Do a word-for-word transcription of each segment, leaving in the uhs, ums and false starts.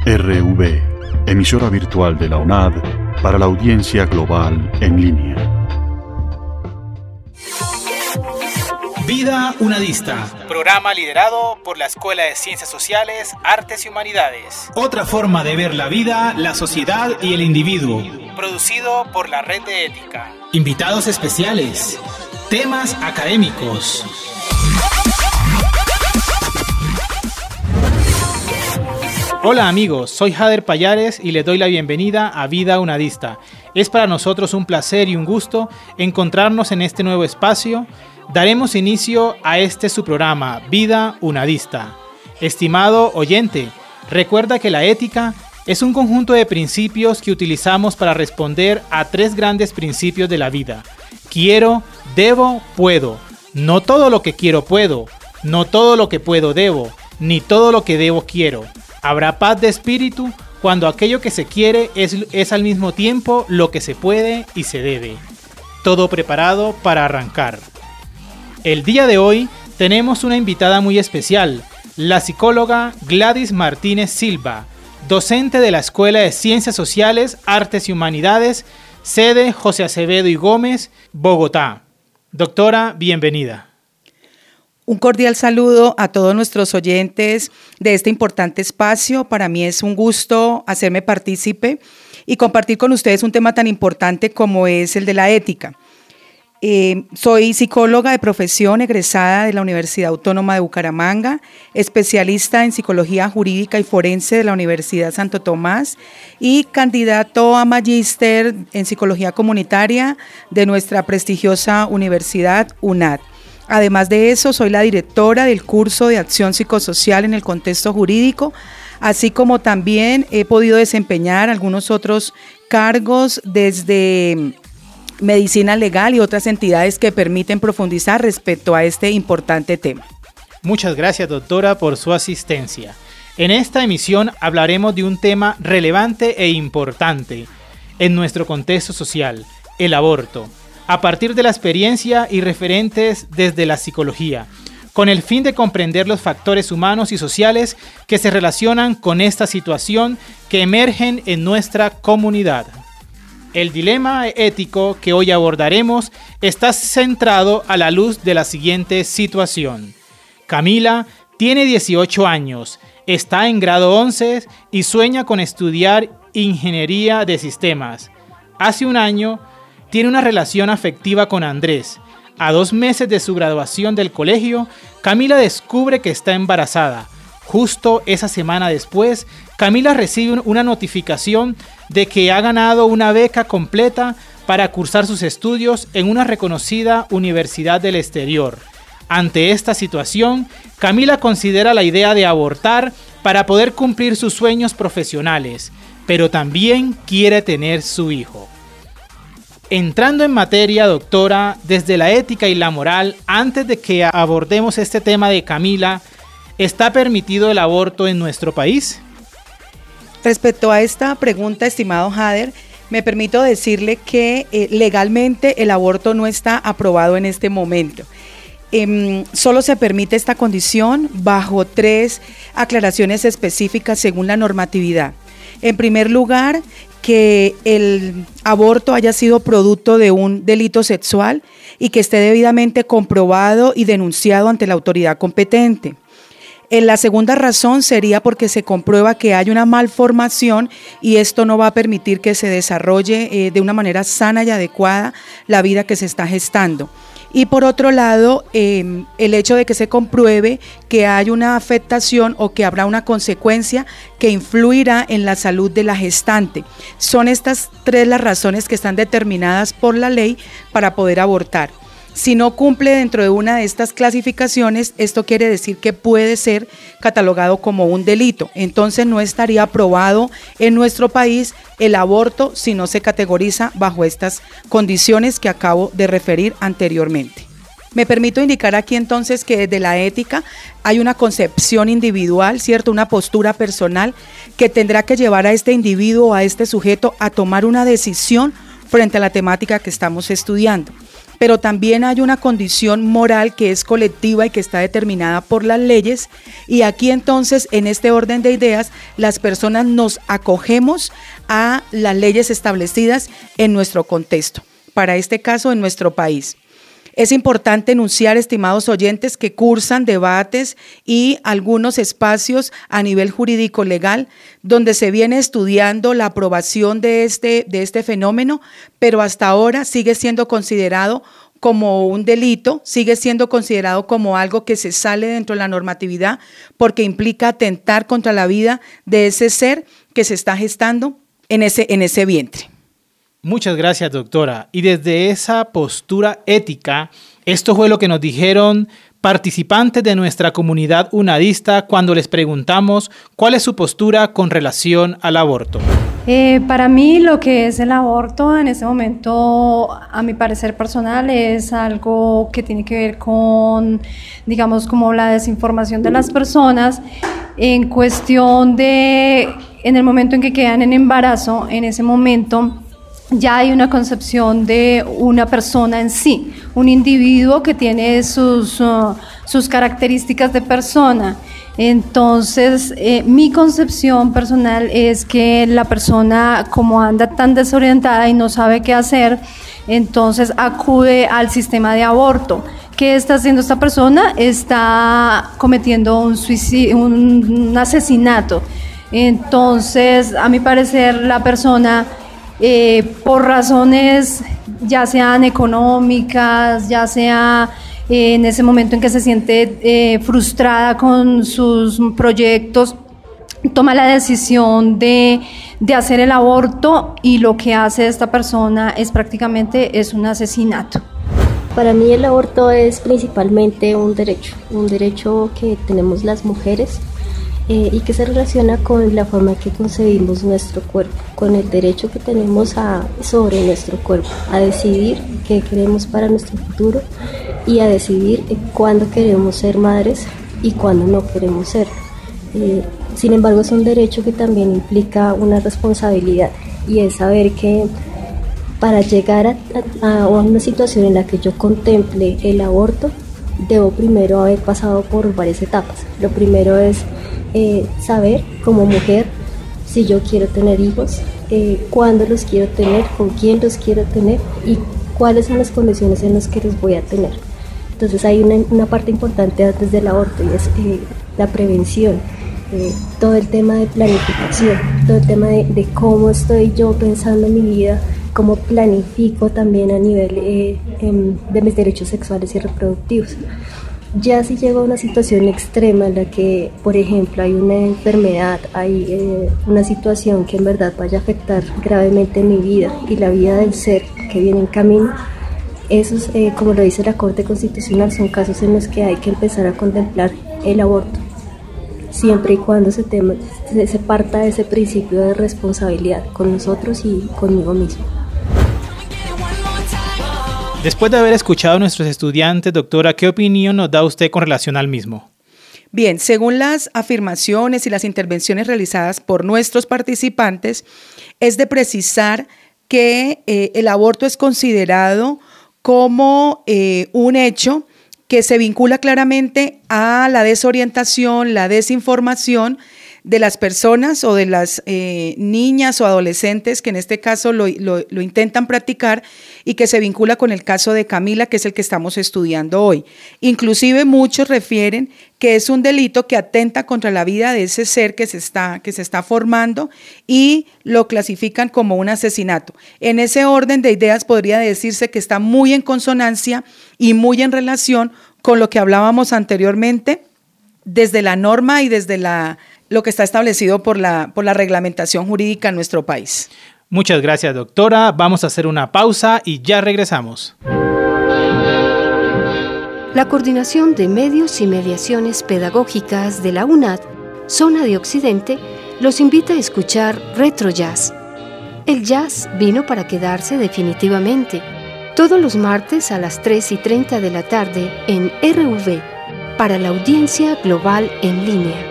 R V, emisora virtual de la UNAD para la audiencia global en línea. Vida Unadista, programa liderado por la Escuela de Ciencias Sociales, Artes y Humanidades. Otra forma de ver la vida, la sociedad y el individuo. Producido por la Red de Ética. Invitados especiales. Temas académicos. Hola amigos, soy Jader Payares y les doy la bienvenida a Vida Unadista. Es para nosotros un placer y un gusto encontrarnos en este nuevo espacio. Daremos inicio a este su programa, Vida Unadista. Estimado oyente, recuerda que la ética es un conjunto de principios que utilizamos para responder a tres grandes principios de la vida. Quiero, debo, puedo. No todo lo que quiero puedo, no todo lo que puedo debo, ni todo lo que debo quiero. Habrá paz de espíritu cuando aquello que se quiere es, es al mismo tiempo lo que se puede y se debe. Todo preparado para arrancar. El día de hoy tenemos una invitada muy especial, la psicóloga Gladys Martínez Silva, docente de la Escuela de Ciencias Sociales, Artes y Humanidades, sede José Acevedo y Gómez, Bogotá. Doctora, bienvenida. Un cordial saludo a todos nuestros oyentes de este importante espacio. Para mí es un gusto hacerme partícipe y compartir con ustedes un tema tan importante como es el de la ética. Eh, soy psicóloga de profesión, egresada de la Universidad Autónoma de Bucaramanga, especialista en psicología jurídica y forense de la Universidad Santo Tomás y candidato a magíster en psicología comunitaria de nuestra prestigiosa Universidad UNAD. Además de eso, soy la directora del curso de acción psicosocial en el contexto jurídico, así como también he podido desempeñar algunos otros cargos desde medicina legal y otras entidades que permiten profundizar respecto a este importante tema. Muchas gracias, doctora, por su asistencia. En esta emisión hablaremos de un tema relevante e importante en nuestro contexto social, el aborto, a partir de la experiencia y referentes desde la psicología, con el fin de comprender los factores humanos y sociales que se relacionan con esta situación que emergen en nuestra comunidad. El dilema ético que hoy abordaremos está centrado a la luz de la siguiente situación. Camila tiene dieciocho años, está en grado once y sueña con estudiar ingeniería de sistemas. Hace un año tiene una relación afectiva con Andrés. A dos meses de su graduación del colegio, Camila descubre que está embarazada. Justo esa semana después, Camila recibe una notificación de que ha ganado una beca completa para cursar sus estudios en una reconocida universidad del exterior. Ante esta situación, Camila considera la idea de abortar para poder cumplir sus sueños profesionales, pero también quiere tener su hijo. Entrando en materia, doctora, desde la ética y la moral, antes de que abordemos este tema de Camila, ¿está permitido el aborto en nuestro país? Respecto a esta pregunta, estimado Jader, me permito decirle que eh, legalmente el aborto no está aprobado en este momento. Eh, solo se permite esta condición bajo tres aclaraciones específicas según la normatividad. En primer lugar, que el aborto haya sido producto de un delito sexual y que esté debidamente comprobado y denunciado ante la autoridad competente. En la segunda razón sería porque se comprueba que hay una malformación y esto no va a permitir que se desarrolle eh, de una manera sana y adecuada la vida que se está gestando. Y por otro lado, eh, el hecho de que se compruebe que hay una afectación o que habrá una consecuencia que influirá en la salud de la gestante. Son estas tres las razones que están determinadas por la ley para poder abortar. Si no cumple dentro de una de estas clasificaciones, esto quiere decir que puede ser catalogado como un delito. Entonces no estaría aprobado en nuestro país el aborto si no se categoriza bajo estas condiciones que acabo de referir anteriormente. Me permito indicar aquí entonces que desde la ética hay una concepción individual, ¿cierto? Una postura personal que tendrá que llevar a este individuo, a este sujeto, a tomar una decisión frente a la temática que estamos estudiando. pero también hay una condición moral que es colectiva y que está determinada por las leyes, y aquí entonces en este orden de ideas las personas nos acogemos a las leyes establecidas en nuestro contexto, para este caso en nuestro país. Es importante enunciar, estimados oyentes, que cursan debates y algunos espacios a nivel jurídico legal donde se viene estudiando la aprobación de este, de este fenómeno, pero hasta ahora sigue siendo considerado como un delito, sigue siendo considerado como algo que se sale dentro de la normatividad porque implica atentar contra la vida de ese ser que se está gestando en ese, en ese vientre. Muchas gracias, doctora. Y desde esa postura ética, esto fue lo que nos dijeron participantes de nuestra comunidad unadista cuando les preguntamos cuál es su postura con relación al aborto. Eh, para mí lo que es el aborto en este momento, a mi parecer personal, es algo que tiene que ver con, digamos, como la desinformación de las personas en cuestión de, en el momento en que quedan en embarazo, en ese momento ya hay una concepción de una persona en sí, un individuo que tiene sus, uh, sus características de persona. Entonces, eh, mi concepción personal es que la persona, como anda tan desorientada y no sabe qué hacer, entonces acude al sistema de aborto. ¿Qué está haciendo esta persona? Está cometiendo un suicidio, un, un asesinato. Entonces, a mi parecer, la persona, Eh, por razones ya sean económicas, ya sea eh, en ese momento en que se siente eh, frustrada con sus proyectos, toma la decisión de, de hacer el aborto, y lo que hace esta persona es prácticamente es un asesinato. Para mí el aborto es principalmente un derecho, un derecho que tenemos las mujeres. Eh, y que se relaciona con la forma que concebimos nuestro cuerpo, con el derecho que tenemos a, sobre nuestro cuerpo, a decidir qué queremos para nuestro futuro y a decidir eh, cuándo queremos ser madres y cuándo no queremos ser. Eh, sin embargo, es un derecho que también implica una responsabilidad, y es saber que para llegar a, a, a una situación en la que yo contemple el aborto, debo primero haber pasado por varias etapas. Lo primero es Eh, saber como mujer si yo quiero tener hijos, eh, cuándo los quiero tener, con quién los quiero tener y cuáles son las condiciones en las que los voy a tener. Entonces hay una, una parte importante antes del aborto, y es eh, la prevención, eh, todo el tema de planificación, todo el tema de, de cómo estoy yo pensando en mi vida, cómo planifico también a nivel eh, eh, de mis derechos sexuales y reproductivos. Ya si llego a una situación extrema en la que, por ejemplo, hay una enfermedad, hay eh, una situación que en verdad vaya a afectar gravemente mi vida y la vida del ser que viene en camino, esos, eh, como lo dice la Corte Constitucional, son casos en los que hay que empezar a contemplar el aborto, siempre y cuando se, tema, se, se parta de ese principio de responsabilidad con nosotros y conmigo mismo. Después de haber escuchado a nuestros estudiantes, doctora, ¿qué opinión nos da usted con relación al mismo? Bien, según las afirmaciones y las intervenciones realizadas por nuestros participantes, es de precisar que eh, el aborto es considerado como eh, un hecho que se vincula claramente a la desorientación, la desinformación de las personas o de las eh, niñas o adolescentes que en este caso lo, lo, lo intentan practicar, y que se vincula con el caso de Camila, que es el que estamos estudiando hoy. Inclusive muchos refieren que es un delito que atenta contra la vida de ese ser que se está, que se está formando, y lo clasifican como un asesinato. En ese orden de ideas podría decirse que está muy en consonancia y muy en relación con lo que hablábamos anteriormente desde la norma y desde la lo que está establecido por la, por la reglamentación jurídica en nuestro país. Muchas gracias, doctora. Vamos a hacer una pausa y ya regresamos. La Coordinación de Medios y Mediaciones Pedagógicas de la UNAD, Zona de Occidente, los invita a escuchar Retro Jazz. El jazz vino para quedarse definitivamente. Todos los martes a las tres y treinta de la tarde en R V, para la audiencia global en línea.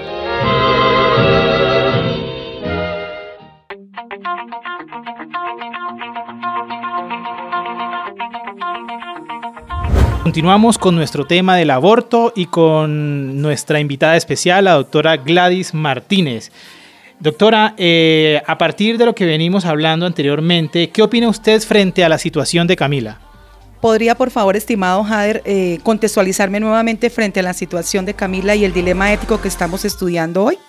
continuamos con nuestro tema del aborto y con nuestra invitada especial, la doctora Gladys Martínez. Doctora, eh, a partir de lo que venimos hablando anteriormente, ¿qué opina usted frente a la situación de Camila? ¿Podría, por favor, estimado Jader, eh, contextualizarme nuevamente frente a la situación de Camila y el dilema ético que estamos estudiando hoy?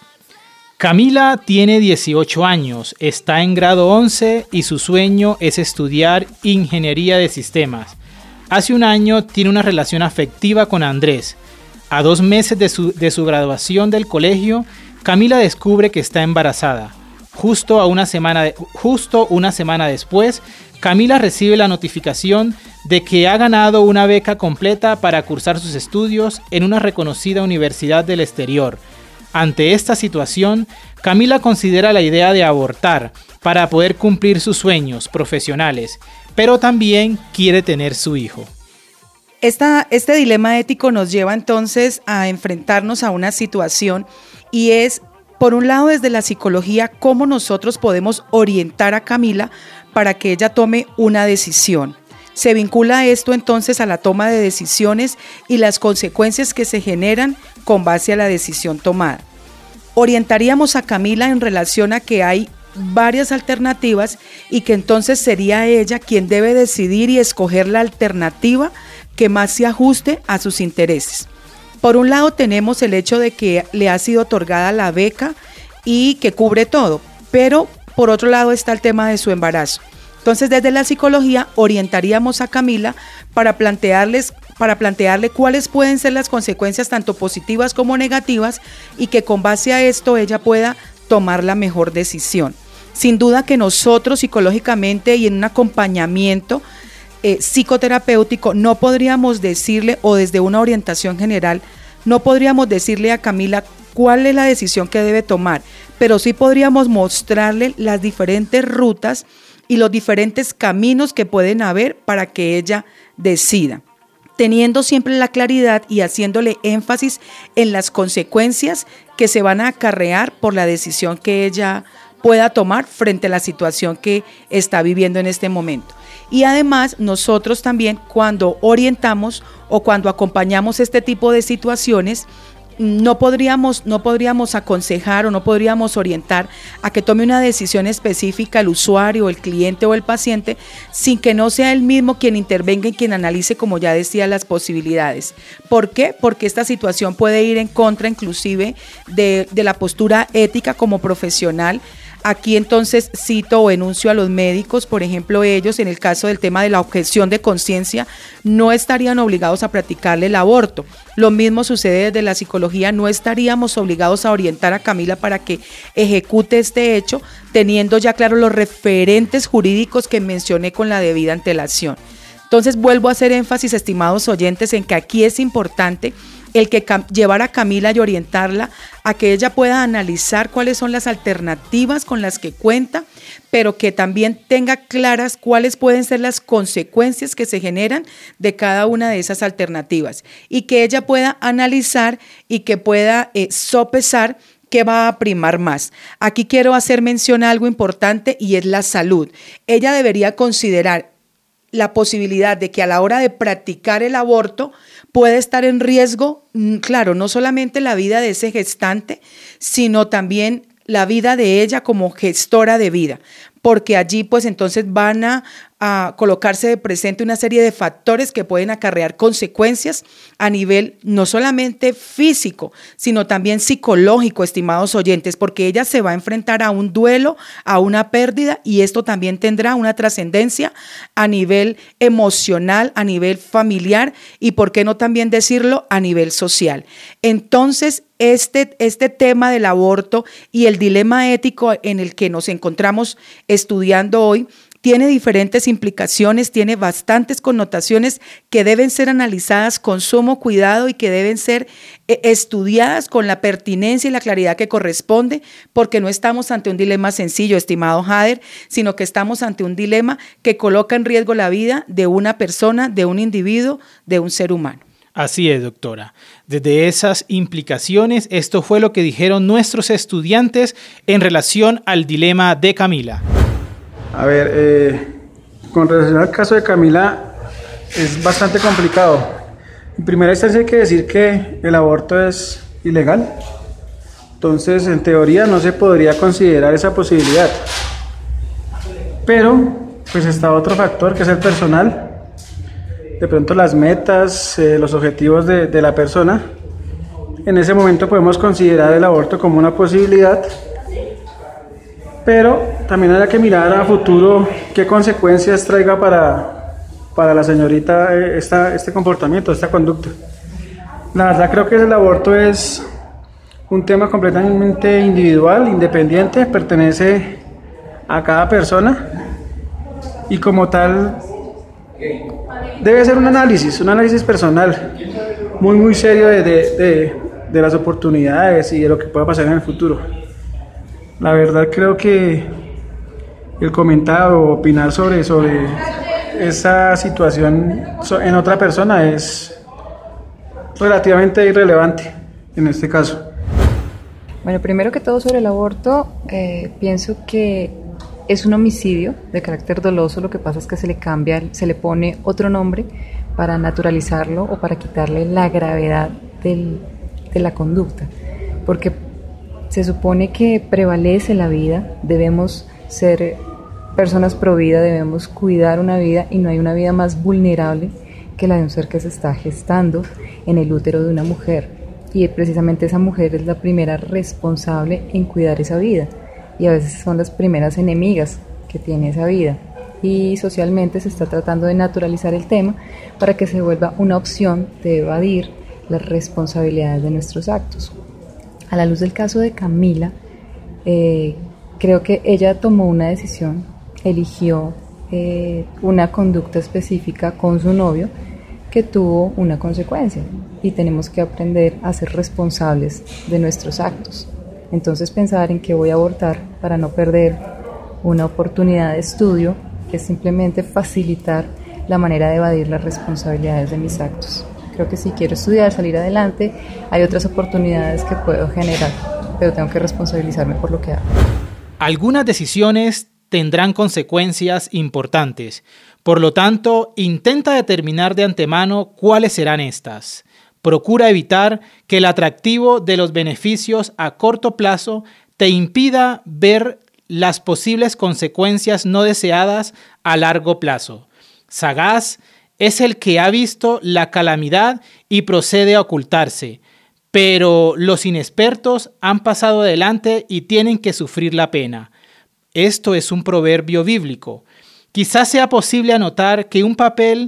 Camila tiene dieciocho años, está en grado once y su sueño es estudiar ingeniería de sistemas. Hace un año tiene una relación afectiva con Andrés. A dos meses de su, de su graduación del colegio, Camila descubre que está embarazada. Justo, a una semana de, justo una semana después, Camila recibe la notificación de que ha ganado una beca completa para cursar sus estudios en una reconocida universidad del exterior. Ante esta situación, Camila considera la idea de abortar para poder cumplir sus sueños profesionales, pero también quiere tener su hijo. Esta, este dilema ético nos lleva entonces a enfrentarnos a una situación y es, por un lado, desde la psicología, cómo nosotros podemos orientar a Camila para que ella tome una decisión. Se vincula esto entonces a la toma de decisiones y las consecuencias que se generan con base a la decisión tomada. Orientaríamos a Camila en relación a que hay varias alternativas y que entonces sería ella quien debe decidir y escoger la alternativa que más se ajuste a sus intereses. Por un lado tenemos el hecho de que le ha sido otorgada la beca y que cubre todo, pero por otro lado está el tema de su embarazo. Entonces, desde la psicología orientaríamos a Camila para plantearles, para plantearle cuáles pueden ser las consecuencias tanto positivas como negativas y que con base a esto ella pueda tomar la mejor decisión. Sin duda que nosotros psicológicamente y en un acompañamiento eh, psicoterapéutico no podríamos decirle, o desde una orientación general, no podríamos decirle a Camila cuál es la decisión que debe tomar, pero sí podríamos mostrarle las diferentes rutas y los diferentes caminos que pueden haber para que ella decida, teniendo siempre la claridad y haciéndole énfasis en las consecuencias que se van a acarrear por la decisión que ella pueda tomar frente a la situación que está viviendo en este momento. Y además nosotros también, cuando orientamos o cuando acompañamos este tipo de situaciones, No podríamos, no podríamos aconsejar o no podríamos orientar a que tome una decisión específica el usuario, el cliente o el paciente sin que no sea él mismo quien intervenga y quien analice, como ya decía, las posibilidades. ¿Por qué? Porque esta situación puede ir en contra inclusive de, de la postura ética como profesional. Aquí entonces cito o enuncio a los médicos, por ejemplo, ellos en el caso del tema de la objeción de conciencia no estarían obligados a practicarle el aborto. Lo mismo sucede desde la psicología, no estaríamos obligados a orientar a Camila para que ejecute este hecho, teniendo ya claro los referentes jurídicos que mencioné con la debida antelación. Entonces vuelvo a hacer énfasis, estimados oyentes, en que aquí es importante el que cam- llevar a Camila y orientarla a que ella pueda analizar cuáles son las alternativas con las que cuenta, pero que también tenga claras cuáles pueden ser las consecuencias que se generan de cada una de esas alternativas y que ella pueda analizar y que pueda eh, sopesar qué va a primar más. Aquí quiero hacer mención a algo importante y es la salud. Ella debería considerar la posibilidad de que a la hora de practicar el aborto puede estar en riesgo, claro, no solamente la vida de ese gestante, sino también la vida de ella como gestora de vida, porque allí pues entonces van a, a colocarse de presente una serie de factores que pueden acarrear consecuencias a nivel no solamente físico, sino también psicológico, estimados oyentes, porque ella se va a enfrentar a un duelo, a una pérdida, y esto también tendrá una trascendencia a nivel emocional, a nivel familiar y, por qué no también decirlo, a nivel social. Entonces, Este, este tema del aborto y el dilema ético en el que nos encontramos estudiando hoy tiene diferentes implicaciones, tiene bastantes connotaciones que deben ser analizadas con sumo cuidado y que deben ser eh, estudiadas con la pertinencia y la claridad que corresponde, porque no estamos ante un dilema sencillo, estimado Jader, sino que estamos ante un dilema que coloca en riesgo la vida de una persona, de un individuo, de un ser humano. Así es, doctora. Desde esas implicaciones, esto fue lo que dijeron nuestros estudiantes en relación al dilema de Camila. A ver, eh, con relación al caso de Camila, es bastante complicado. En primera instancia hay que decir que el aborto es ilegal, entonces en teoría no se podría considerar esa posibilidad, pero pues está otro factor que es el personal, de pronto las metas, eh, los objetivos de, de la persona. En ese momento podemos considerar el aborto como una posibilidad, pero también hay que mirar a futuro qué consecuencias traiga para, para la señorita esta, este comportamiento, esta conducta. La verdad creo que el aborto es un tema completamente individual, independiente, pertenece a cada persona y como tal debe ser un análisis, un análisis personal muy muy serio de, de, de, de las oportunidades y de lo que pueda pasar en el futuro. La verdad creo que el comentar o opinar sobre, sobre esa situación en otra persona es relativamente irrelevante en este caso. Bueno, primero que todo sobre el aborto, eh, pienso que es un homicidio de carácter doloso, lo que pasa es que se le cambia, se le pone otro nombre para naturalizarlo o para quitarle la gravedad del, de la conducta, porque se supone que prevalece la vida, debemos ser personas pro vida, debemos cuidar una vida y no hay una vida más vulnerable que la de un ser que se está gestando en el útero de una mujer. Y precisamente esa mujer es la primera responsable en cuidar esa vida y a veces son las primeras enemigas que tiene esa vida, y socialmente se está tratando de naturalizar el tema para que se vuelva una opción de evadir las responsabilidades de nuestros actos. A la luz del caso de Camila, eh, creo que ella tomó una decisión, eligió eh, una conducta específica con su novio que tuvo una consecuencia y tenemos que aprender a ser responsables de nuestros actos. Entonces pensar en que voy a abortar para no perder una oportunidad de estudio es simplemente facilitar la manera de evadir las responsabilidades de mis actos. Creo que si quiero estudiar, salir adelante, hay otras oportunidades que puedo generar, pero tengo que responsabilizarme por lo que hago. Algunas decisiones tendrán consecuencias importantes. Por lo tanto, intenta determinar de antemano cuáles serán estas. Procura evitar que el atractivo de los beneficios a corto plazo te impida ver las posibles consecuencias no deseadas a largo plazo. Sagaz es el que ha visto la calamidad y procede a ocultarse, pero los inexpertos han pasado adelante y tienen que sufrir la pena. Esto es un proverbio bíblico. Quizás sea posible anotar que un papel,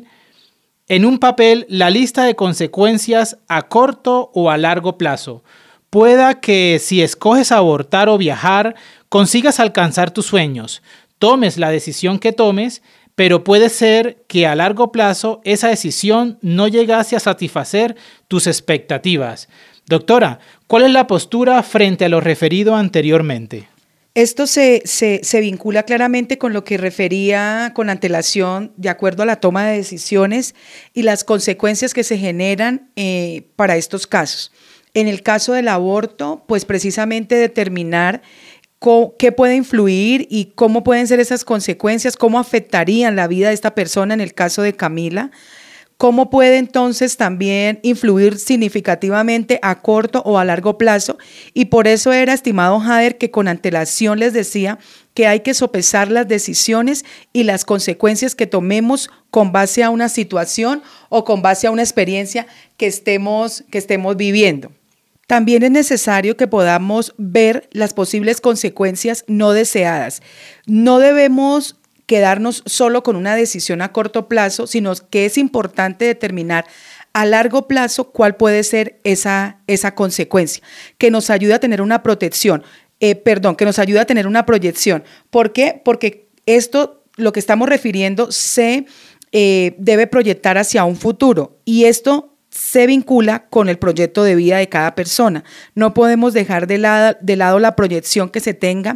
en un papel la lista de consecuencias a corto o a largo plazo. Pueda que si escoges abortar o viajar, consigas alcanzar tus sueños. Tomes la decisión que tomes, pero puede ser que a largo plazo esa decisión no llegase a satisfacer tus expectativas. Doctora, ¿cuál es la postura frente a lo referido anteriormente? Esto se, se, se vincula claramente con lo que refería con antelación de acuerdo a la toma de decisiones y las consecuencias que se generan eh, para estos casos. En el caso del aborto, pues precisamente determinar cómo, qué puede influir y cómo pueden ser esas consecuencias, cómo afectarían la vida de esta persona en el caso de Camila. ¿Cómo puede entonces también influir significativamente a corto o a largo plazo? Y por eso era, estimado Jader, que con antelación les decía que hay que sopesar las decisiones y las consecuencias que tomemos con base a una situación o con base a una experiencia que estemos, que estemos viviendo. También es necesario que podamos ver las posibles consecuencias no deseadas. No debemos quedarnos solo con una decisión a corto plazo, sino que es importante determinar a largo plazo cuál puede ser esa, esa consecuencia, que nos ayude a tener una protección, eh, perdón, que nos ayude a tener una proyección. ¿Por qué? Porque esto, lo que estamos refiriendo, se eh, debe proyectar hacia un futuro y esto se vincula con el proyecto de vida de cada persona. No podemos dejar de lado, de lado la proyección que se tenga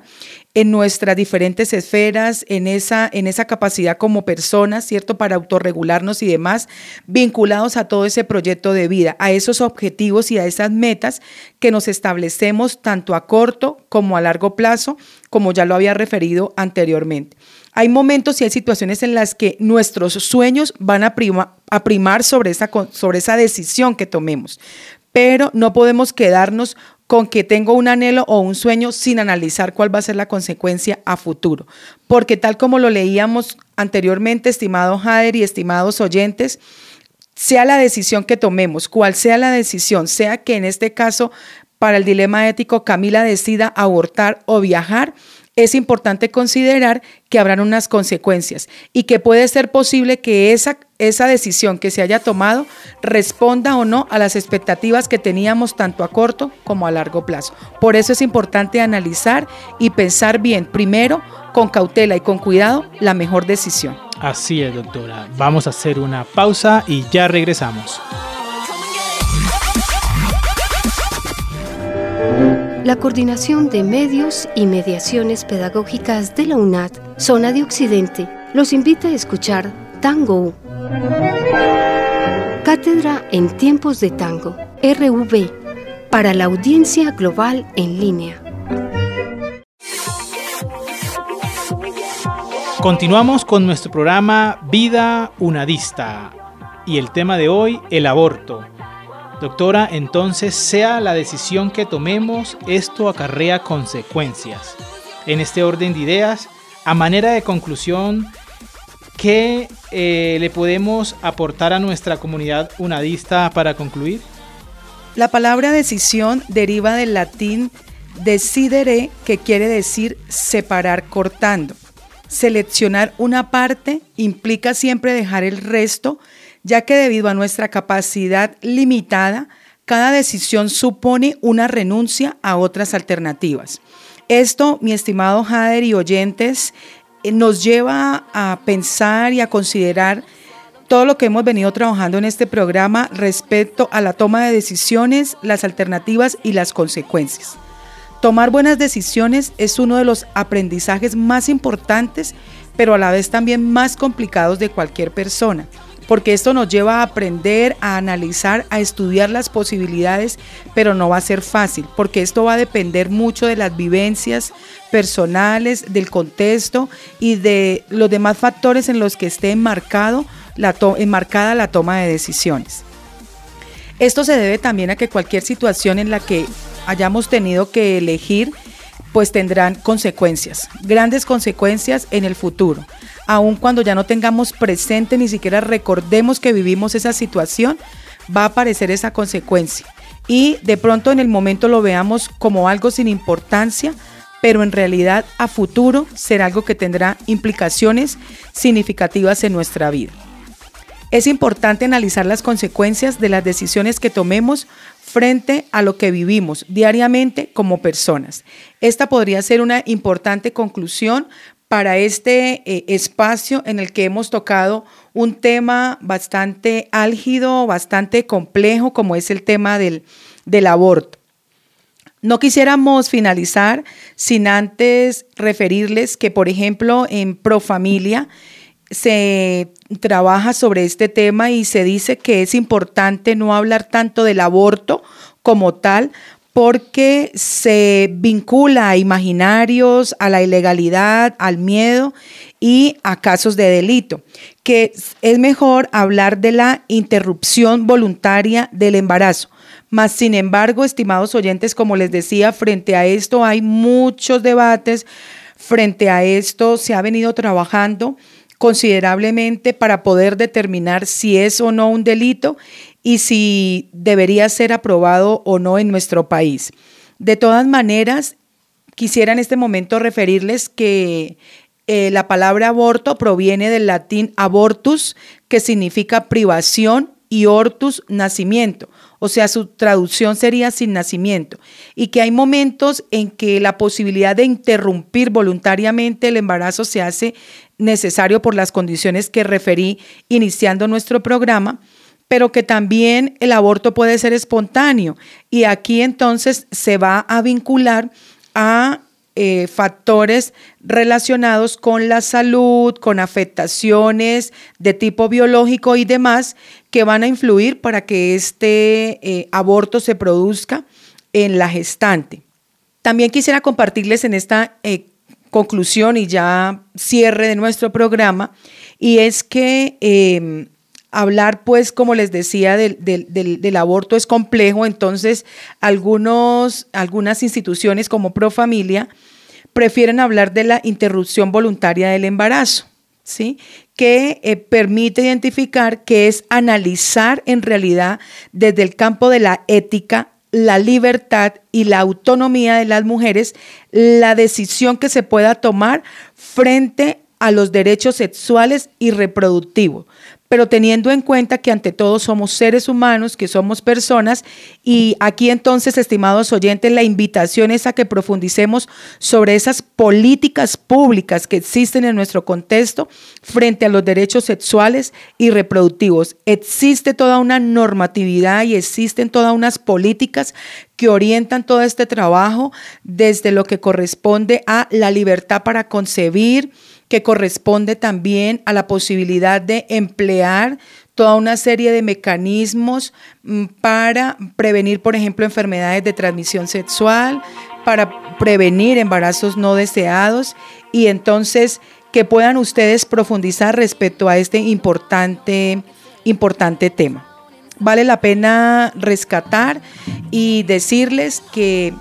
en nuestras diferentes esferas, en esa, en esa capacidad como personas, ¿cierto? Para autorregularnos y demás, vinculados a todo ese proyecto de vida, a esos objetivos y a esas metas que nos establecemos tanto a corto como a largo plazo, como ya lo había referido anteriormente. Hay momentos y hay situaciones en las que nuestros sueños van a, prima, a primar sobre esa, sobre esa decisión que tomemos, pero no podemos quedarnos con que tengo un anhelo o un sueño sin analizar cuál va a ser la consecuencia a futuro. Porque tal como lo leíamos anteriormente, estimado Jader y estimados oyentes, sea la decisión que tomemos, cual sea la decisión, sea que en este caso para el dilema ético Camila decida abortar o viajar, es importante considerar que habrán unas consecuencias y que puede ser posible que esa, esa decisión que se haya tomado responda o no a las expectativas que teníamos tanto a corto como a largo plazo. Por eso es importante analizar y pensar bien, primero, con cautela y con cuidado, la mejor decisión. Así es, doctora. Vamos a hacer una pausa y ya regresamos. La Coordinación de Medios y Mediaciones Pedagógicas de la UNAD, Zona de Occidente, los invita a escuchar Tango U. Cátedra en Tiempos de Tango, R V, para la audiencia global en línea. Continuamos con nuestro programa Vida Unadista y el tema de hoy, el aborto. Doctora, entonces, sea la decisión que tomemos, esto acarrea consecuencias. En este orden de ideas, a manera de conclusión, ¿qué eh, le podemos aportar a nuestra comunidad unadista para concluir? La palabra decisión deriva del latín decidere, que quiere decir separar cortando. Seleccionar una parte implica siempre dejar el resto, ya que debido a nuestra capacidad limitada, cada decisión supone una renuncia a otras alternativas. Esto, mi estimado Jader y oyentes, nos lleva a pensar y a considerar todo lo que hemos venido trabajando en este programa respecto a la toma de decisiones, las alternativas y las consecuencias. Tomar buenas decisiones es uno de los aprendizajes más importantes, pero a la vez también más complicados de cualquier persona, porque esto nos lleva a aprender, a analizar, a estudiar las posibilidades, pero no va a ser fácil, porque esto va a depender mucho de las vivencias personales, del contexto y de los demás factores en los que esté enmarcado la to- enmarcada la toma de decisiones. Esto se debe también a que cualquier situación en la que hayamos tenido que elegir, pues tendrán consecuencias, grandes consecuencias en el futuro. Aun cuando ya no tengamos presente, ni siquiera recordemos que vivimos esa situación, va a aparecer esa consecuencia. Y de pronto en el momento lo veamos como algo sin importancia, pero en realidad a futuro será algo que tendrá implicaciones significativas en nuestra vida. Es importante analizar las consecuencias de las decisiones que tomemos frente a lo que vivimos diariamente como personas. Esta podría ser una importante conclusión para este eh, espacio en el que hemos tocado un tema bastante álgido, bastante complejo, como es el tema del, del aborto. No quisiéramos finalizar sin antes referirles que, por ejemplo, en Profamilia se trabaja sobre este tema y se dice que es importante no hablar tanto del aborto como tal, porque se vincula a imaginarios, a la ilegalidad, al miedo y a casos de delito, que es mejor hablar de la interrupción voluntaria del embarazo. Mas, sin embargo, estimados oyentes, como les decía, frente a esto hay muchos debates, frente a esto se ha venido trabajando considerablemente para poder determinar si es o no un delito y si debería ser aprobado o no en nuestro país. De todas maneras, quisiera en este momento referirles que eh, la palabra aborto proviene del latín abortus, que significa privación, y hortus, nacimiento, o sea, su traducción sería sin nacimiento, y que hay momentos en que la posibilidad de interrumpir voluntariamente el embarazo se hace necesario por las condiciones que referí iniciando nuestro programa, pero que también el aborto puede ser espontáneo, y aquí entonces se va a vincular a eh, factores relacionados con la salud, con afectaciones de tipo biológico y demás que van a influir para que este eh, aborto se produzca en la gestante. También quisiera compartirles en esta eh, conclusión y ya cierre de nuestro programa, y es que eh, hablar, pues, como les decía, del, del, del, del aborto es complejo. Entonces algunos, algunas instituciones como Profamilia prefieren hablar de la interrupción voluntaria del embarazo, ¿sí? Que eh, permite identificar, que es analizar en realidad desde el campo de la ética, la libertad y la autonomía de las mujeres, la decisión que se pueda tomar frente a los derechos sexuales y reproductivos, pero teniendo en cuenta que ante todo somos seres humanos, que somos personas. Y aquí entonces, estimados oyentes, la invitación es a que profundicemos sobre esas políticas públicas que existen en nuestro contexto frente a los derechos sexuales y reproductivos. Existe toda una normatividad y existen todas unas políticas que orientan todo este trabajo desde lo que corresponde a la libertad para concebir, que corresponde también a la posibilidad de emplear toda una serie de mecanismos para prevenir, por ejemplo, enfermedades de transmisión sexual, para prevenir embarazos no deseados, y entonces que puedan ustedes profundizar respecto a este importante, importante tema. Vale la pena rescatar y decirles que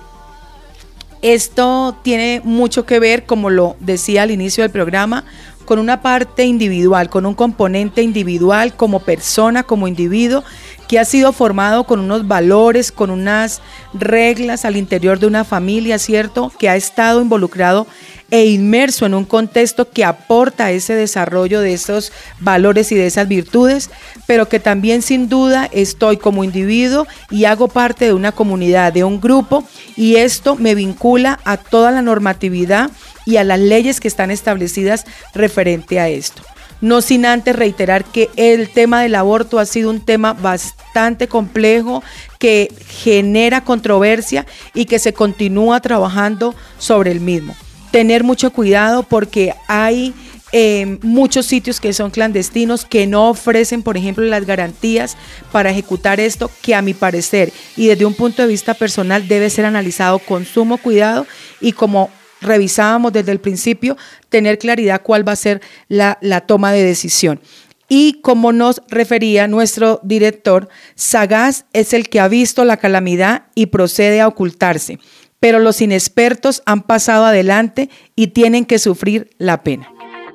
esto tiene mucho que ver, como lo decía al inicio del programa, con una parte individual, con un componente individual como persona, como individuo, que ha sido formado con unos valores, con unas reglas al interior de una familia, ¿cierto? Que ha estado involucrado e inmerso en un contexto que aporta ese desarrollo de esos valores y de esas virtudes, pero que también sin duda estoy como individuo y hago parte de una comunidad, de un grupo, y esto me vincula a toda la normatividad y a las leyes que están establecidas referente a esto. No sin antes reiterar que el tema del aborto ha sido un tema bastante complejo, que genera controversia y que se continúa trabajando sobre el mismo. Tener mucho cuidado porque hay eh, muchos sitios que son clandestinos, que no ofrecen, por ejemplo, las garantías para ejecutar esto, que a mi parecer y desde un punto de vista personal debe ser analizado con sumo cuidado, y como revisábamos desde el principio, tener claridad cuál va a ser la, la toma de decisión. Y como nos refería nuestro director, sagaz es el que ha visto la calamidad y procede a ocultarse, pero los inexpertos han pasado adelante y tienen que sufrir la pena.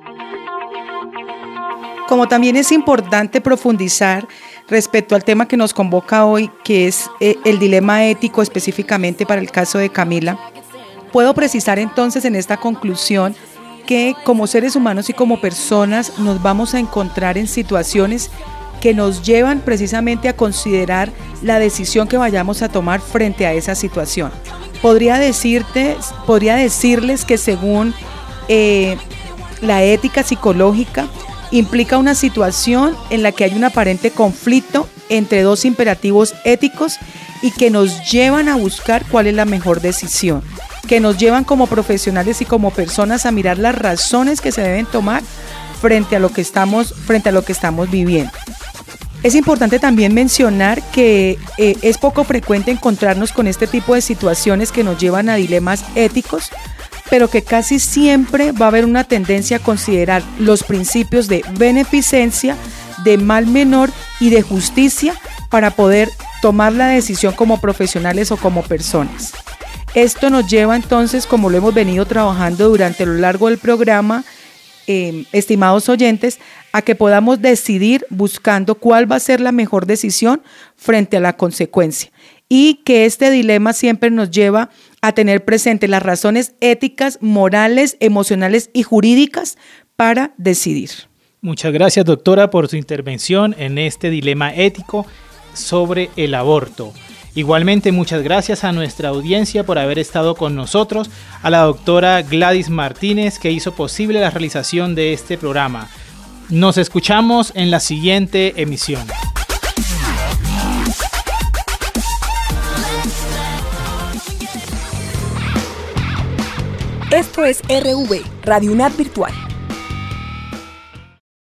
Como también es importante profundizar respecto al tema que nos convoca hoy, que es eh, el dilema ético específicamente para el caso de Camila, puedo precisar entonces en esta conclusión que como seres humanos y como personas nos vamos a encontrar en situaciones que nos llevan precisamente a considerar la decisión que vayamos a tomar frente a esa situación. Podría decirte, podría decirles que según eh, la ética psicológica, implica una situación en la que hay un aparente conflicto entre dos imperativos éticos y que nos llevan a buscar cuál es la mejor decisión, que nos llevan como profesionales y como personas a mirar las razones que se deben tomar frente a lo que estamos, frente a lo que estamos viviendo. Es importante también mencionar que eh, es poco frecuente encontrarnos con este tipo de situaciones que nos llevan a dilemas éticos, pero que casi siempre va a haber una tendencia a considerar los principios de beneficencia, de mal menor y de justicia para poder tomar la decisión como profesionales o como personas. Esto nos lleva entonces, como lo hemos venido trabajando durante lo largo del programa, eh, estimados oyentes, a que podamos decidir buscando cuál va a ser la mejor decisión frente a la consecuencia, y que este dilema siempre nos lleva a tener presente las razones éticas, morales, emocionales y jurídicas para decidir. Muchas gracias, doctora, por su intervención en este dilema ético sobre el aborto. Igualmente, muchas gracias a nuestra audiencia por haber estado con nosotros, a la doctora Gladys Martínez, que hizo posible la realización de este programa. Nos escuchamos en la siguiente emisión. Esto es R V, Radio UNAD Virtual.